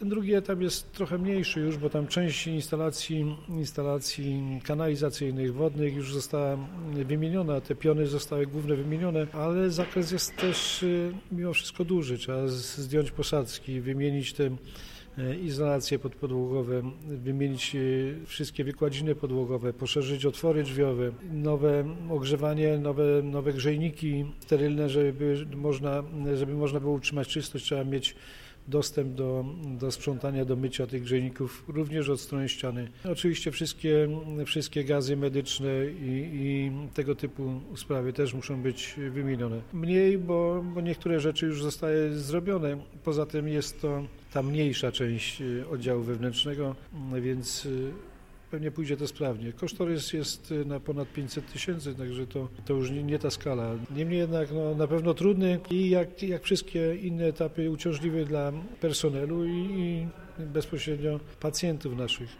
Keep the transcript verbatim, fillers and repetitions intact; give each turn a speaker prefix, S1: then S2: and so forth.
S1: Ten drugi etap jest trochę mniejszy już, bo tam część instalacji, instalacji kanalizacyjnych, wodnych już została wymieniona, te piony zostały główne wymienione, ale zakres jest też mimo wszystko duży. Trzeba zdjąć posadzki, wymienić te izolacje podpodłogowe, wymienić wszystkie wykładziny podłogowe, poszerzyć otwory drzwiowe, nowe ogrzewanie, nowe, nowe grzejniki sterylne, żeby można, żeby można było utrzymać czystość, trzeba mieć dostęp do, do sprzątania, do mycia tych grzejników również od strony ściany. Oczywiście wszystkie, wszystkie gazy medyczne i, i tego typu sprawy też muszą być wymienione. Mniej, bo, bo niektóre rzeczy już zostały zrobione. Poza tym jest to ta mniejsza część oddziału wewnętrznego, więc pewnie pójdzie to sprawnie. Kosztorys jest na ponad pięćset tysięcy, także to, to już nie, nie ta skala. Niemniej jednak no, na pewno trudny i jak, jak wszystkie inne etapy uciążliwy dla personelu i, i bezpośrednio pacjentów naszych.